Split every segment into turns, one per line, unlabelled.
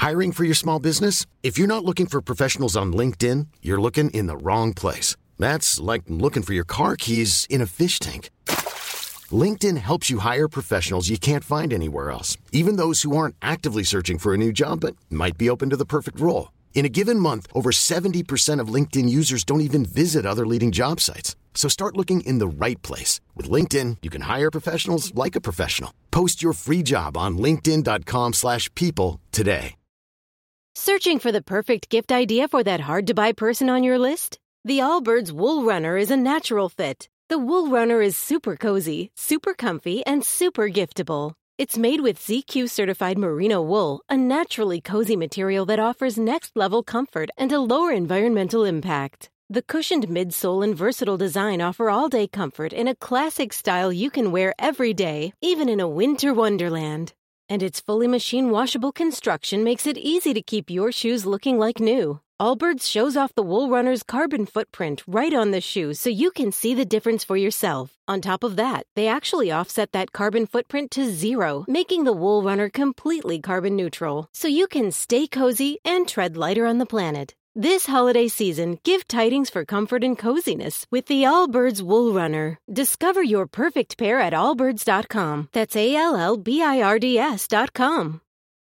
Hiring for your small business? If you're not looking for professionals on LinkedIn, you're looking in the wrong place. That's like looking for your car keys in a fish tank. LinkedIn helps you hire professionals you can't find anywhere else, even those who aren't actively searching for a new job but might be open to the perfect role. In a given month, over 70% of LinkedIn users don't even visit other leading job sites. So start looking in the right place. With LinkedIn, you can hire professionals like a professional. Post your free job on linkedin.com/people today.
Searching for the perfect gift idea for that hard-to-buy person on your list? The Allbirds Wool Runner is a natural fit. The Wool Runner is super cozy, super comfy, and super giftable. It's made with ZQ-certified merino wool, a naturally cozy material that offers next-level comfort and a lower environmental impact. The cushioned midsole and versatile design offer all-day comfort in a classic style you can wear every day, even in a winter wonderland. And its fully machine-washable construction makes it easy to keep your shoes looking like new. Allbirds shows off the Wool Runner's carbon footprint right on the shoe so you can see the difference for yourself. On top of that, they actually offset that carbon footprint to 0, making the Wool Runner completely carbon neutral, so you can stay cozy and tread lighter on the planet. This holiday season, give tidings for comfort and coziness with the Allbirds Wool Runner. Discover your perfect pair at allbirds.com. That's ALLBIRDS.com.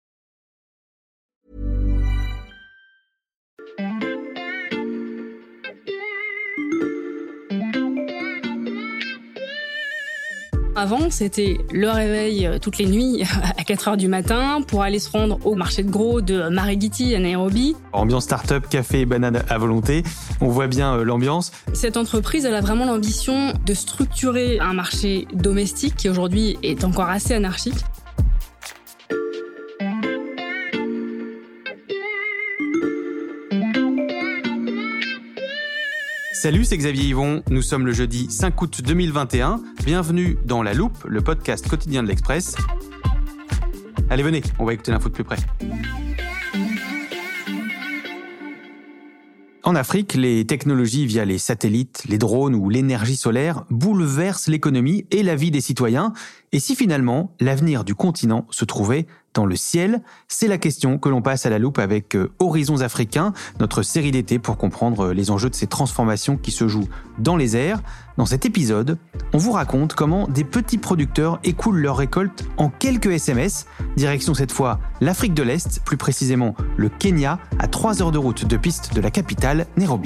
Avant, c'était le réveil toutes les nuits à 4h du matin pour aller se rendre au marché de gros de Marigiti à Nairobi.
Ambiance start-up, café et banane à volonté. On voit bien l'ambiance.
Cette entreprise, elle a vraiment l'ambition de structurer un marché domestique qui aujourd'hui est encore assez anarchique.
Salut, c'est Xavier Yvon. Nous sommes le jeudi 5 août 2021. Bienvenue dans La Loupe, le podcast quotidien de l'Express. Allez, venez, on va écouter l'info de plus près. En Afrique, les technologies via les satellites, les drones ou l'énergie solaire bouleversent l'économie et la vie des citoyens. Et si finalement, l'avenir du continent se trouvait dans le ciel? C'est la question que l'on passe à la loupe avec Horizons Africains, notre série d'été pour comprendre les enjeux de ces transformations qui se jouent dans les airs. Dans cet épisode, on vous raconte comment des petits producteurs écoulent leurs récoltes en quelques SMS. Direction cette fois l'Afrique de l'Est, plus précisément le Kenya, à 3 heures de route de piste de la capitale, Nairobi.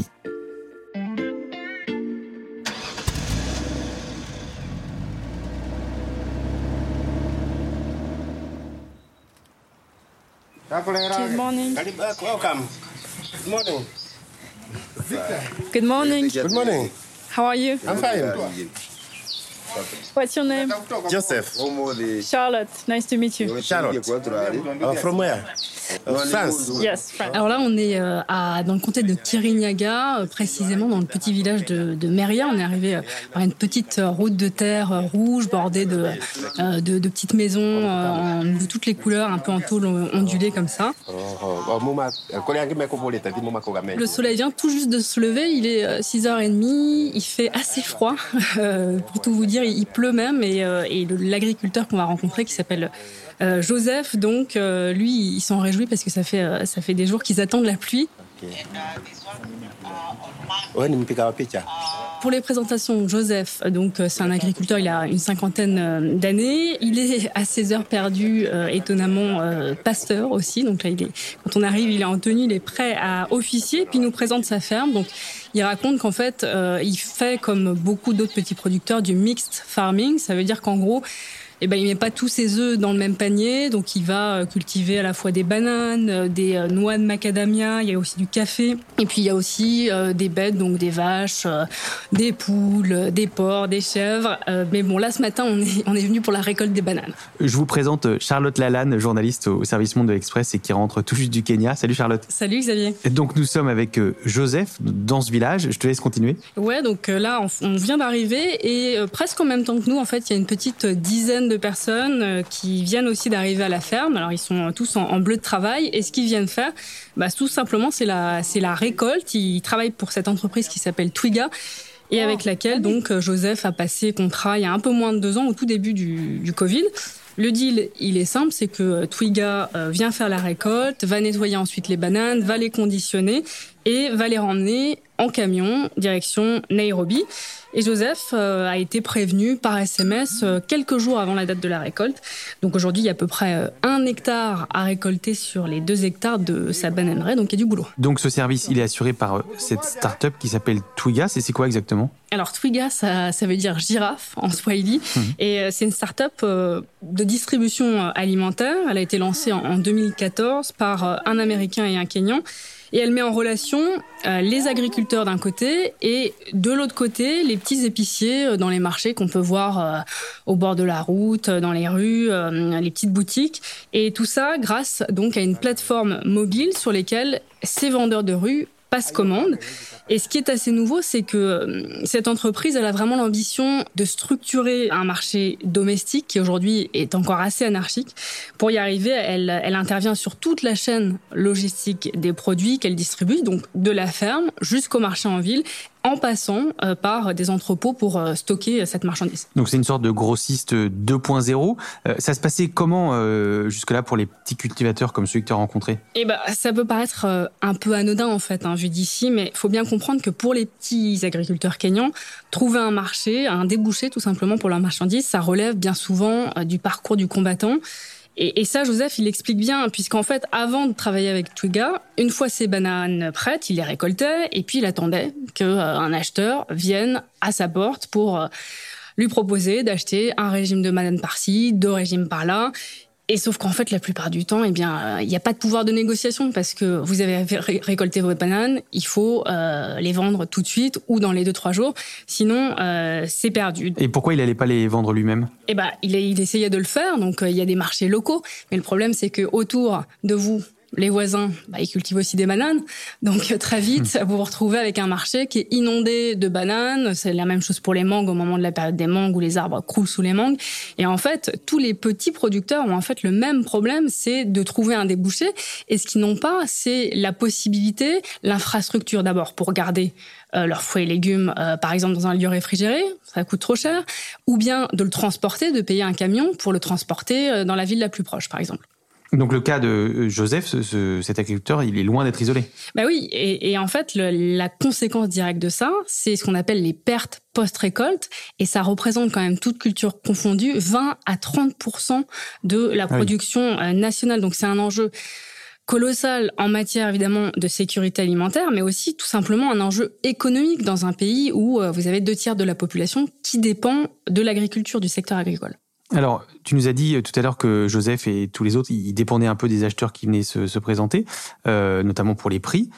Good morning.
Welcome. Good morning.
Good morning.
Good morning.
How are you?
I'm fine.
What's your name?
Joseph.
Charlotte. Nice to meet you.
Charlotte. From where? France.
Yes, France. Alors là, on est dans le comté de Kirinyaga, précisément dans le petit village de Meria. On est arrivé par une petite route de terre rouge bordée de petites maisons de toutes les couleurs, un peu en tôle ondulée comme ça. Le soleil vient tout juste de se lever, il est 6h30, il fait assez froid. Pour tout vous dire, il pleut même et l'agriculteur qu'on va rencontrer qui s'appelle Joseph, donc lui, il s'en réjouit parce que ça fait des jours qu'ils attendent la pluie. Pour les présentations, Joseph, donc c'est un agriculteur, il a une 50aine d'années. Il est à ses heures perdues, étonnamment pasteur aussi. Donc là, quand on arrive, il est en tenue, il est prêt à officier. Puis il nous présente sa ferme. Donc il raconte qu'en fait, il fait comme beaucoup d'autres petits producteurs du mixed farming. Ça veut dire qu'en gros, il met pas tous ses œufs dans le même panier, donc il va cultiver à la fois des bananes, des noix de macadamia, il y a aussi du café, et puis il y a aussi des bêtes, donc des vaches, des poules, des porcs, des chèvres. Mais bon, là ce matin, on est venu pour la récolte des bananes.
Je vous présente Charlotte Lalanne, journaliste au service Monde de l'Express et qui rentre tout juste du Kenya. Salut Charlotte.
Salut Xavier.
Et donc nous sommes avec Joseph dans ce village. Je te laisse continuer.
Ouais, donc là on vient d'arriver et presque en même temps que nous, en fait, il y a une petite dizaine de personnes qui viennent aussi d'arriver à la ferme. Alors ils sont tous en bleu de travail et ce qu'ils viennent faire, tout simplement c'est la récolte. Ils travaillent pour cette entreprise qui s'appelle Twiga et avec laquelle donc Joseph a passé contrat il y a un peu moins de 2 ans, au tout début du Covid. Le deal, il est simple, c'est que Twiga vient faire la récolte, va nettoyer ensuite les bananes, va les conditionner et va les ramener en camion direction Nairobi. Et Joseph a été prévenu par SMS quelques jours avant la date de la récolte. Donc aujourd'hui, il y a à peu près 1 hectare à récolter sur les 2 hectares de sa bananeraie, donc il y a du boulot.
Donc ce service, il est assuré par cette start-up qui s'appelle Twiga. C'est quoi exactement ?
Alors Twiga, ça veut dire girafe en Swahili. Et c'est une start-up de distribution alimentaire. Elle a été lancée en 2014 par un Américain et un Kenyan. Et elle met en relation les agriculteurs d'un côté et de l'autre côté, les petits épiciers dans les marchés qu'on peut voir au bord de la route, dans les rues, les petites boutiques. Et tout ça grâce donc à une plateforme mobile sur laquelle ces vendeurs de rue passent commande. Et ce qui est assez nouveau, c'est que cette entreprise, elle a vraiment l'ambition de structurer un marché domestique qui aujourd'hui est encore assez anarchique. Pour y arriver, elle intervient sur toute la chaîne logistique des produits qu'elle distribue, donc de la ferme jusqu'au marché en ville, en passant par des entrepôts pour stocker cette marchandise.
Donc c'est une sorte de grossiste 2.0. Ça se passait comment jusque-là pour les petits cultivateurs comme ceux que tu as rencontrés ?
Ça peut paraître un peu anodin en fait, vu d'ici, mais il faut bien comprendre que pour les petits agriculteurs kenyans, trouver un marché, un débouché tout simplement pour leur marchandise, ça relève bien souvent du parcours du combattant. Et ça, Joseph, il l'explique bien, puisqu'en fait, avant de travailler avec Twiga, une fois ses bananes prêtes, il les récoltait et puis il attendait qu'un acheteur vienne à sa porte pour lui proposer d'acheter un régime de bananes par-ci, 2 régimes par-là. Et sauf qu'en fait, la plupart du temps, il n'y a pas de pouvoir de négociation parce que vous avez récolté vos bananes, il faut les vendre tout de suite ou dans les 2-3 jours. Sinon, c'est perdu.
Et pourquoi il n'allait pas les vendre lui-même ?
Il essayait de le faire. Donc, il y a des marchés locaux. Mais le problème, c'est que autour de vous, les voisins, ils cultivent aussi des bananes. Donc, très vite, vous vous retrouvez avec un marché qui est inondé de bananes. C'est la même chose pour les mangues au moment de la période des mangues où les arbres croulent sous les mangues. Et en fait, tous les petits producteurs ont en fait le même problème, c'est de trouver un débouché. Et ce qu'ils n'ont pas, c'est la possibilité, l'infrastructure d'abord pour garder leurs fruits et légumes, par exemple, dans un lieu réfrigéré, ça coûte trop cher. Ou bien de le transporter, de payer un camion pour le transporter dans la ville la plus proche, par exemple.
Donc le cas de Joseph, cet agriculteur, il est loin d'être isolé.
Oui, et en fait, la conséquence directe de ça, c'est ce qu'on appelle les pertes post-récolte, et ça représente quand même toute culture confondue 20 à 30% de la production nationale. Donc c'est un enjeu colossal en matière évidemment de sécurité alimentaire, mais aussi tout simplement un enjeu économique dans un pays où vous avez 2/3 de la population qui dépend de l'agriculture, du secteur agricole.
Alors, tu nous as dit tout à l'heure que Joseph et tous les autres, ils dépendaient un peu des acheteurs qui venaient se présenter, notamment pour les prix.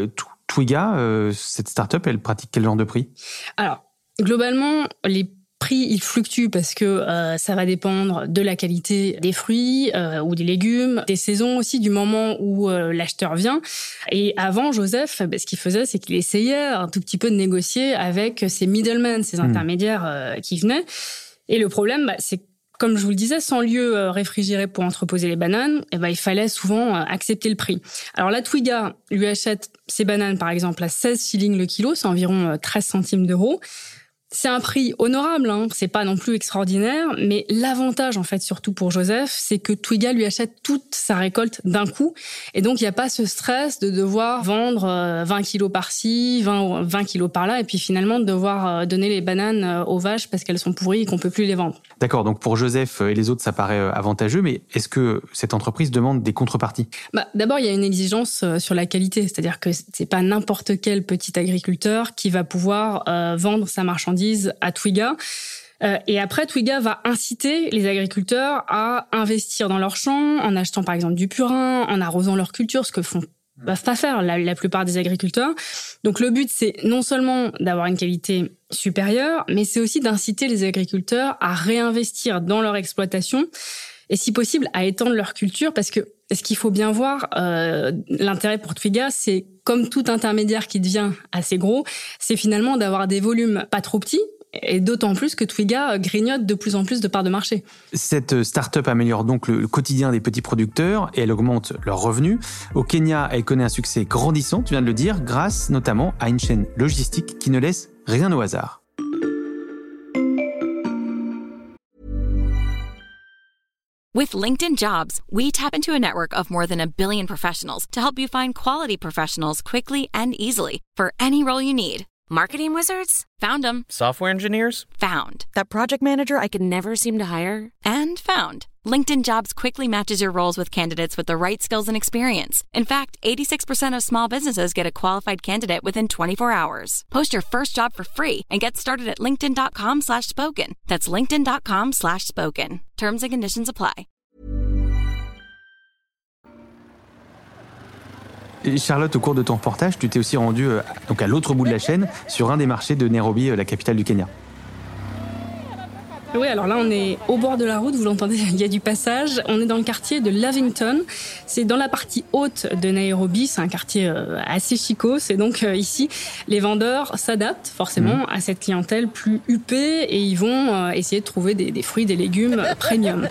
Twiga, cette start-up, elle pratique quel genre de prix ?
Alors, globalement, les prix, ils fluctuent parce que ça va dépendre de la qualité des fruits ou des légumes, des saisons aussi, du moment où l'acheteur vient. Et avant, Joseph, ce qu'il faisait, c'est qu'il essayait un tout petit peu de négocier avec ces middlemen, ces intermédiaires qui venaient. Et le problème, c'est comme je vous le disais, sans lieu réfrigéré pour entreposer les bananes, il fallait souvent accepter le prix. Alors la Twiga lui achète ses bananes, par exemple, à 16 shillings le kilo, c'est environ 13 centimes d'euros. C'est un prix honorable, c'est pas non plus extraordinaire, mais l'avantage, en fait, surtout pour Joseph, c'est que Twiga lui achète toute sa récolte d'un coup. Et donc, il n'y a pas ce stress de devoir vendre 20 kilos par-ci, 20 kilos par-là, et puis finalement de devoir donner les bananes aux vaches parce qu'elles sont pourries et qu'on peut plus les vendre.
D'accord, donc pour Joseph et les autres, ça paraît avantageux, mais est-ce que cette entreprise demande des contreparties ?
D'abord, il y a une exigence sur la qualité, c'est-à-dire que c'est pas n'importe quel petit agriculteur qui va pouvoir vendre sa marchandise à Twiga. Et après, Twiga va inciter les agriculteurs à investir dans leurs champs, en achetant par exemple du purin, en arrosant leurs cultures, ce que peuvent pas faire la plupart des agriculteurs. Donc le but, c'est non seulement d'avoir une qualité supérieure, mais c'est aussi d'inciter les agriculteurs à réinvestir dans leur exploitation et si possible à étendre leur culture, parce que ce qu'il faut bien voir, l'intérêt pour Twiga, c'est comme tout intermédiaire qui devient assez gros, c'est finalement d'avoir des volumes pas trop petits, et d'autant plus que Twiga grignote de plus en plus de parts de marché.
Cette start-up améliore donc le quotidien des petits producteurs et elle augmente leurs revenus. Au Kenya, elle connaît un succès grandissant, tu viens de le dire, grâce notamment à une chaîne logistique qui ne laisse rien au hasard.
With LinkedIn Jobs, we tap into a network of more than 1 billion professionals to help you find quality professionals quickly and easily for any role you need. Marketing wizards? Found them.
Software engineers?
Found. That project manager I could never seem to hire? And found. LinkedIn Jobs quickly matches your roles with candidates with the right skills and experience. In fact, 86% of small businesses get a qualified candidate within 24 hours. Post your first job for free and get started at linkedin.com/spoken. That's linkedin.com/spoken. Terms and conditions apply.
Et Charlotte, au cours de ton reportage, tu t'es aussi rendue donc à l'autre bout de la chaîne, sur un des marchés de Nairobi, la capitale du Kenya.
Oui, alors là, on est au bord de la route, vous l'entendez, il y a du passage. On est dans le quartier de Lavington. C'est dans la partie haute de Nairobi. C'est un quartier assez chicos. Et donc, ici, les vendeurs s'adaptent forcément à cette clientèle plus huppée et ils vont essayer de trouver des fruits, des légumes premium.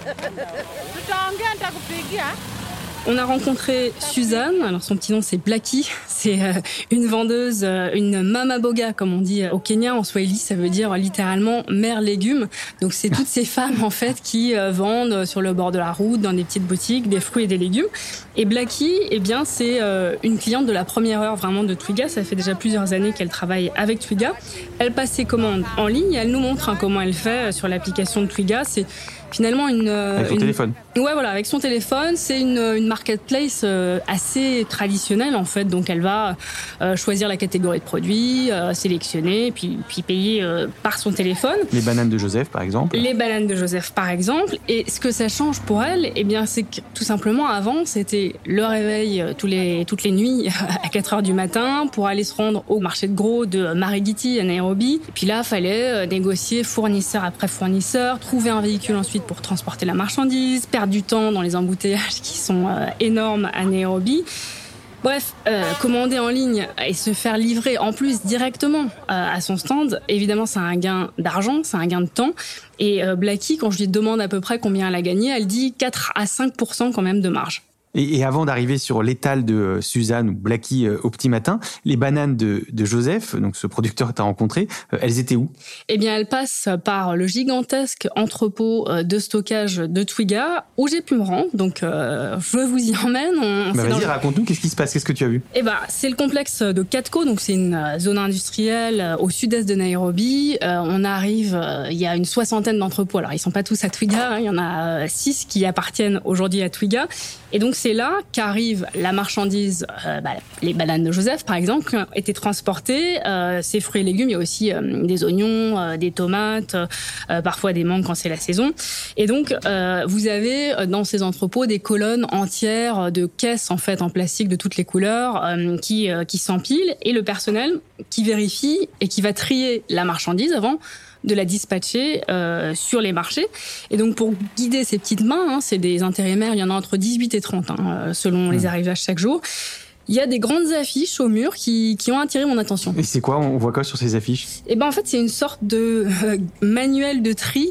On a rencontré Suzanne, alors son petit nom c'est Blackie, c'est une vendeuse, une mama boga comme on dit au Kenya, en Swahili ça veut dire littéralement mère légumes. Donc c'est toutes ces femmes en fait qui vendent sur le bord de la route, dans des petites boutiques, des fruits et des légumes. Et Blackie, eh bien c'est une cliente de la première heure vraiment de Twiga, ça fait déjà plusieurs années qu'elle travaille avec Twiga. Elle passe ses commandes en ligne, elle nous montre comment elle fait sur l'application de Twiga, c'est finalement
avec son téléphone.
Ouais, voilà, avec son téléphone, c'est une marketplace assez traditionnelle en fait. Donc elle va choisir la catégorie de produits, sélectionner, puis payer par son téléphone.
Les bananes de Joseph, par exemple.
Les bananes de Joseph, par exemple. Et ce que ça change pour elle, eh bien, c'est que tout simplement avant, c'était le réveil toutes les nuits à 4h du matin pour aller se rendre au marché de gros de Marigiti à Nairobi. Et puis là, fallait négocier fournisseur après fournisseur, trouver un véhicule ensuite pour transporter la marchandise, perdre du temps dans les embouteillages qui sont énormes à Nairobi. Bref, commander en ligne et se faire livrer en plus directement à son stand, évidemment c'est un gain d'argent, c'est un gain de temps. Et Blackie, quand je lui demande à peu près combien elle a gagné, elle dit 4 à 5% quand même de marge.
Et avant d'arriver sur l'étal de Suzanne ou Blackie au petit matin, les bananes de Joseph, donc ce producteur que tu as rencontré, elles étaient où ?
Eh bien, elles passent par le gigantesque entrepôt de stockage de Twiga, où j'ai pu me rendre. Donc, je vous y emmène.
Vas-y, raconte-nous, qu'est-ce qui se passe ? Qu'est-ce que tu as vu ?
Eh ben, c'est le complexe de Katko, donc c'est une zone industrielle au sud-est de Nairobi. On arrive, il y a une 60aine d'entrepôts. Alors, ils sont pas tous à Twiga, il y en a 6 qui appartiennent aujourd'hui à Twiga. Et donc, c'est là qu'arrive la marchandise, les bananes de Joseph, par exemple, qui ont été transportées. Ces fruits et légumes, il y a aussi des oignons, des tomates, parfois des mangues quand c'est la saison. Et donc, vous avez dans ces entrepôts des colonnes entières de caisses, en fait, en plastique de toutes les couleurs, qui s'empilent. Et le personnel qui vérifie et qui va trier la marchandise avant de la dispatcher sur les marchés. Et donc, pour guider ces petites mains, c'est des intérimaires, il y en a entre 18 et 30, selon les arrivages chaque jour. Il y a des grandes affiches au mur qui ont attiré mon attention.
Et c'est quoi ? On voit quoi sur ces affiches ?
Eh ben en fait, c'est une sorte de manuel de tri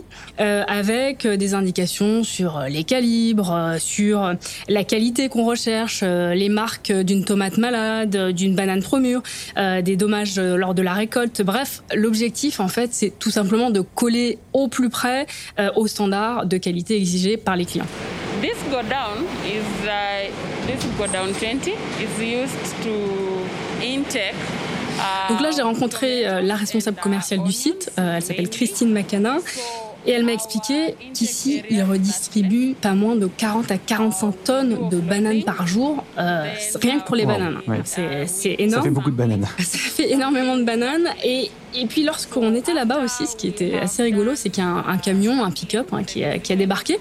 avec des indications sur les calibres, sur la qualité qu'on recherche, les marques d'une tomate malade, d'une banane trop mûre, des dommages lors de la récolte. Bref, l'objectif en fait, c'est tout simplement de coller au plus près aux standards de qualité exigés par les clients.
This godown is this godown 20 is used to intake.
Donc là, j'ai rencontré la responsable commerciale du site. Elle s'appelle Christine Makana. Et elle m'a expliqué qu'ici, ils redistribuent pas moins de 40 à 45 tonnes de bananes par jour, rien que pour les bananes.
Ouais.
C'est énorme.
Ça fait beaucoup de bananes.
Ça fait énormément de bananes. Et puis, lorsqu'on était là-bas aussi, ce qui était assez rigolo, c'est qu'il y a un camion, un pick-up qui a débarqué.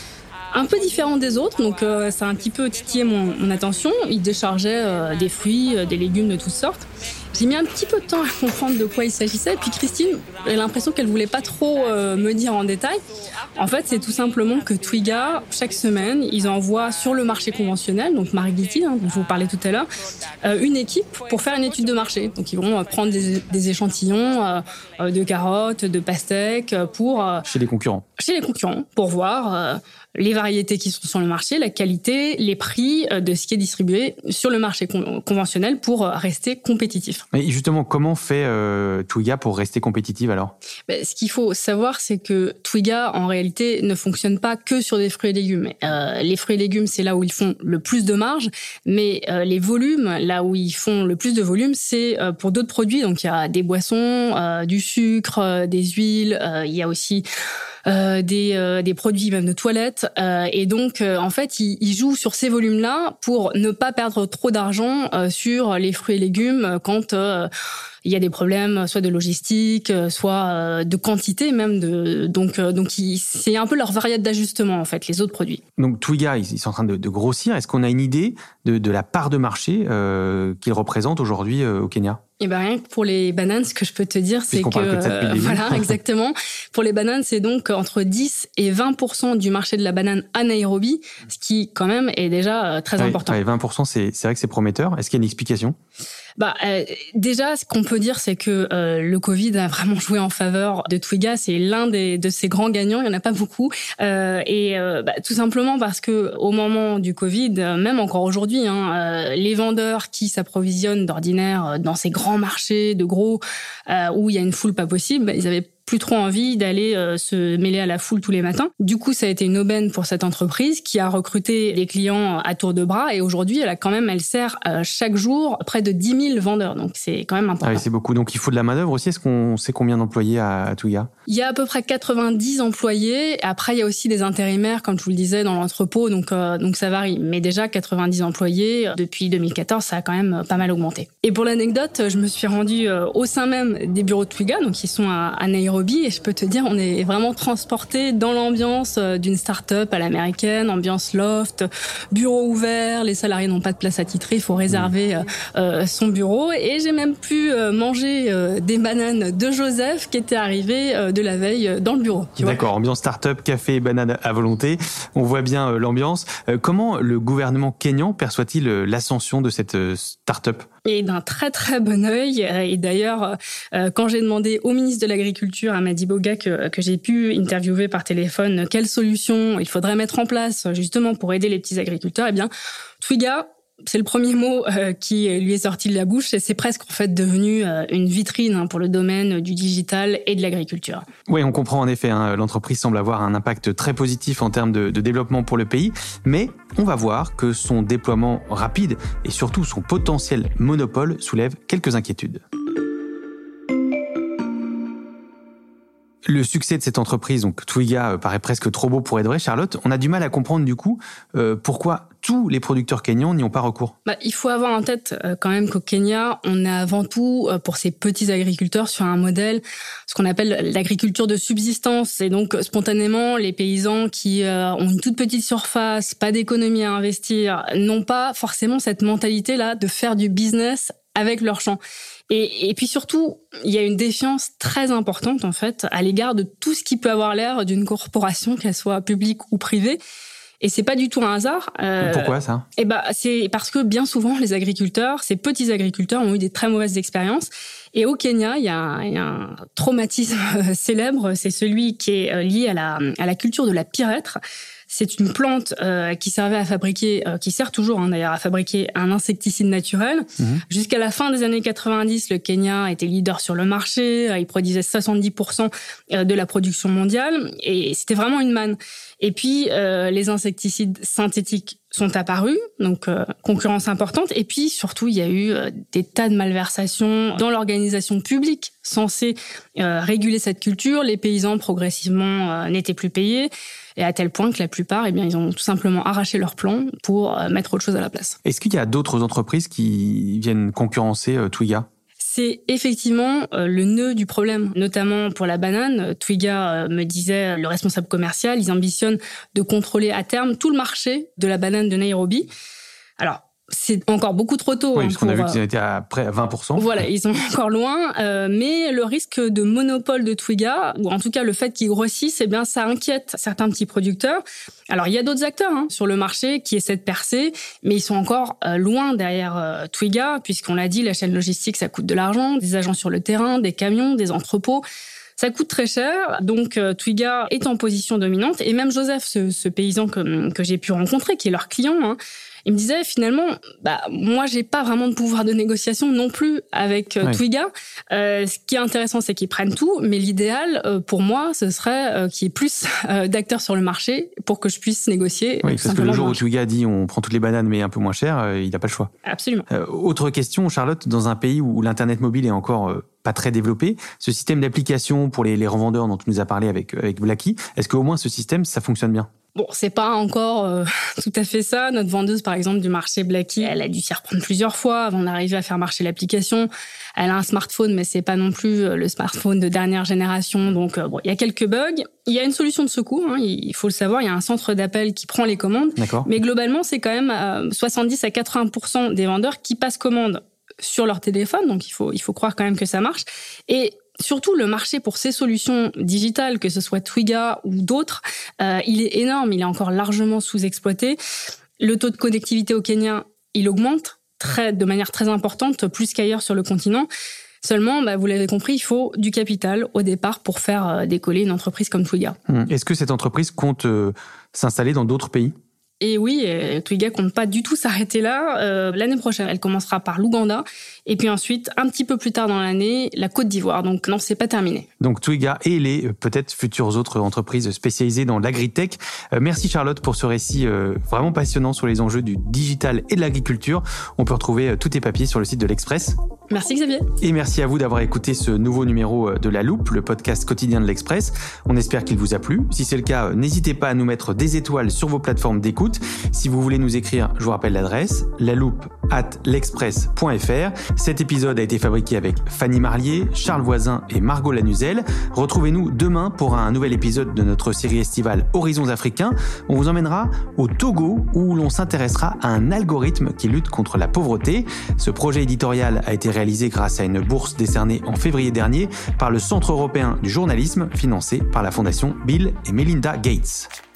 Un peu différent des autres, donc ça a un petit peu titillé mon attention. Il déchargeait des fruits, des légumes de toutes sortes. J'ai mis un petit peu de temps à comprendre de quoi il s'agissait. Puis Christine, j'ai l'impression qu'elle voulait pas trop me dire en détail. En fait, c'est tout simplement que Twiga, chaque semaine, ils envoient sur le marché conventionnel, donc Marigiti, dont je vous parlais tout à l'heure, une équipe pour faire une étude de marché. Donc ils vont prendre des échantillons de carottes, de pastèques pour...
Chez les concurrents.
Chez les concurrents, pour voir les variétés qui sont sur le marché, la qualité, les prix de ce qui est distribué sur le marché conventionnel pour rester compétitif.
Mais justement, comment fait Twiga pour rester compétitive alors ?
Ce qu'il faut savoir, c'est que Twiga, en réalité, ne fonctionne pas que sur des fruits et légumes. Les fruits et légumes, c'est là où ils font le plus de marge, mais les volumes, là où ils font le plus de volume, c'est pour d'autres produits. Donc, il y a des boissons, du sucre, des huiles, il y a aussi des produits même de toilette. Et donc, en fait, ils jouent sur ces volumes-là pour ne pas perdre trop d'argent sur les fruits et légumes quand il y a des problèmes soit de logistique, soit de quantité même. Donc c'est un peu leur variable d'ajustement, en fait, les autres produits.
Donc Twiga, ils sont en train de grossir. Est-ce qu'on a une idée de la part de marché qu'ils représentent aujourd'hui au Kenya ?
Et rien que pour les bananes, ce que je peux te dire, c'est que voilà, exactement. Pour les bananes, c'est donc entre 10 et 20% du marché de la banane à Nairobi, ce qui quand même est déjà très important.
Et 20%, c'est vrai que c'est prometteur. Est-ce qu'il y a une explication ?
Déjà, ce qu'on peut dire, c'est que le Covid a vraiment joué en faveur de Twiga. C'est l'un de ses grands gagnants. Il y en a pas beaucoup, tout simplement parce que au moment du Covid, même encore aujourd'hui, les vendeurs qui s'approvisionnent d'ordinaire dans ces grands marchés de gros où il y a une foule pas possible, ils avaient plus trop envie d'aller se mêler à la foule tous les matins. Du coup, ça a été une aubaine pour cette entreprise qui a recruté des clients à tour de bras et aujourd'hui, elle sert chaque jour près de 10 000 vendeurs. Donc, c'est quand même important.
Ah oui, c'est beaucoup. Donc, il faut de la main-d'œuvre aussi. Est-ce qu'on sait combien d'employés à Twiga ?
Il y a à peu près 90 employés. Après, il y a aussi des intérimaires, comme je vous le disais, dans l'entrepôt. Donc ça varie. Mais déjà, 90 employés. Depuis 2014, ça a quand même pas mal augmenté. Et pour l'anecdote, je me suis rendue au sein même des bureaux de Twiga. Donc, ils sont à Nairobi. Et je peux te dire, on est vraiment transporté dans l'ambiance d'une start-up à l'américaine, ambiance loft, bureau ouvert, les salariés n'ont pas de place attitrée, il faut réserver son bureau. Et j'ai même pu manger des bananes de Joseph qui étaient arrivées de la veille dans le bureau.
D'accord, ambiance start-up, café et banane à volonté. On voit bien l'ambiance. Comment le gouvernement kényan perçoit-il l'ascension de cette start-up ?
Et d'un très très bon œil. Et d'ailleurs, quand j'ai demandé au ministre de l'Agriculture, Amady Boga, que j'ai pu interviewer par téléphone, quelles solutions il faudrait mettre en place justement pour aider les petits agriculteurs, Twiga, c'est le premier mot qui lui est sorti de la bouche et c'est presque en fait devenu une vitrine pour le domaine du digital et de l'agriculture.
Oui, on comprend en effet, l'entreprise semble avoir un impact très positif en termes de développement pour le pays, mais on va voir que son déploiement rapide et surtout son potentiel monopole soulève quelques inquiétudes. Le succès de cette entreprise, donc Twiga, paraît presque trop beau pour être vrai. Charlotte, on a du mal à comprendre du coup pourquoi tous les producteurs kenyans n'y ont pas recours.
Il faut avoir en tête quand même qu'au Kenya, on est avant tout pour ces petits agriculteurs sur un modèle, ce qu'on appelle l'agriculture de subsistance. Et donc spontanément, les paysans qui ont une toute petite surface, pas d'économie à investir, n'ont pas forcément cette mentalité-là de faire du business avec leurs champs. Et puis surtout, il y a une défiance très importante en fait à l'égard de tout ce qui peut avoir l'air d'une corporation, qu'elle soit publique ou privée. Et c'est pas du tout un hasard.
Pourquoi ça ?
C'est parce que bien souvent les agriculteurs, ces petits agriculteurs, ont eu des très mauvaises expériences. Et au Kenya, il y a un traumatisme célèbre, c'est celui qui est lié à la culture de la pyrètre. C'est une plante qui servait à fabriquer, qui sert toujours d'ailleurs à fabriquer un insecticide naturel. Jusqu'à la fin des années 90, le Kenya était leader sur le marché. Il produisait 70% de la production mondiale et c'était vraiment une manne. Et puis les insecticides synthétiques sont apparus, donc concurrence importante. Et puis surtout, il y a eu des tas de malversations dans l'organisation publique censée réguler cette culture. Les paysans progressivement n'étaient plus payés. Et à tel point que la plupart, ils ont tout simplement arraché leur plan pour mettre autre chose à la place.
Est-ce qu'il y a d'autres entreprises qui viennent concurrencer Twiga ?
C'est effectivement le nœud du problème, notamment pour la banane. Twiga me disait, le responsable commercial, ils ambitionnent de contrôler à terme tout le marché de la banane de Nairobi. Alors, c'est encore beaucoup trop tôt.
Oui, parce qu'on a vu qu'ils étaient à près à 20%.
Voilà, ils sont encore loin. Mais le risque de monopole de Twiga, ou en tout cas le fait qu'ils grossissent, ça inquiète certains petits producteurs. Alors, il y a d'autres acteurs sur le marché qui essaient de percer, mais ils sont encore loin derrière Twiga, puisqu'on l'a dit, la chaîne logistique, ça coûte de l'argent, des agents sur le terrain, des camions, des entrepôts. Ça coûte très cher, donc Twiga est en position dominante. Et même Joseph, ce paysan que j'ai pu rencontrer, qui est leur client, Il me disait finalement, moi j'ai pas vraiment de pouvoir de négociation non plus avec Twiga. Ce qui est intéressant, c'est qu'ils prennent tout, mais l'idéal pour moi, ce serait qu'il y ait plus d'acteurs sur le marché pour que je puisse négocier.
Oui, parce que le jour où Twiga dit on prend toutes les bananes mais un peu moins cher, il n'a pas le choix.
Absolument.
Autre question, Charlotte, dans un pays où l'internet mobile est encore pas très développé, ce système d'application pour les revendeurs dont tu nous as parlé avec Blacky, est-ce qu'au moins ce système, ça fonctionne bien ?
Bon, c'est pas encore tout à fait ça. Notre vendeuse, par exemple, du marché Blacky, elle a dû s'y reprendre plusieurs fois avant d'arriver à faire marcher l'application. Elle a un smartphone, mais c'est pas non plus le smartphone de dernière génération. Donc, il y a quelques bugs. Il y a une solution de secours, il faut le savoir. Il y a un centre d'appel qui prend les commandes.
D'accord.
Mais globalement, c'est quand même 70 à 80% des vendeurs qui passent commande sur leur téléphone. Donc, il faut croire quand même que ça marche. Et surtout, le marché pour ces solutions digitales, que ce soit Twiga ou d'autres, il est énorme, il est encore largement sous-exploité. Le taux de connectivité au Kenya, il augmente de manière très importante, plus qu'ailleurs sur le continent. Seulement, vous l'avez compris, il faut du capital au départ pour faire décoller une entreprise comme Twiga.
Est-ce que cette entreprise compte s'installer dans d'autres pays ?
Et oui, Twiga compte pas du tout s'arrêter là. L'année prochaine, elle commencera par l'Ouganda. Et puis ensuite, un petit peu plus tard dans l'année, la Côte d'Ivoire. Donc non, c'est pas terminé.
Donc Twiga et les peut-être futures autres entreprises spécialisées dans l'agritech. Merci Charlotte pour ce récit vraiment passionnant sur les enjeux du digital et de l'agriculture. On peut retrouver tous tes papiers sur le site de l'Express.
Merci Xavier.
Et merci à vous d'avoir écouté ce nouveau numéro de La Loupe, le podcast quotidien de l'Express. On espère qu'il vous a plu. Si c'est le cas, n'hésitez pas à nous mettre des étoiles sur vos plateformes d'écoute. Si vous voulez nous écrire, je vous rappelle l'adresse, laloupe@l'express.fr. Cet épisode a été fabriqué avec Fanny Marlier, Charles Voisin et Margot Lanuzel. Retrouvez-nous demain pour un nouvel épisode de notre série estivale Horizons africains. On vous emmènera au Togo où l'on s'intéressera à un algorithme qui lutte contre la pauvreté. Ce projet éditorial a été réalisé grâce à une bourse décernée en février dernier par le Centre européen du journalisme financé par la fondation Bill et Melinda Gates.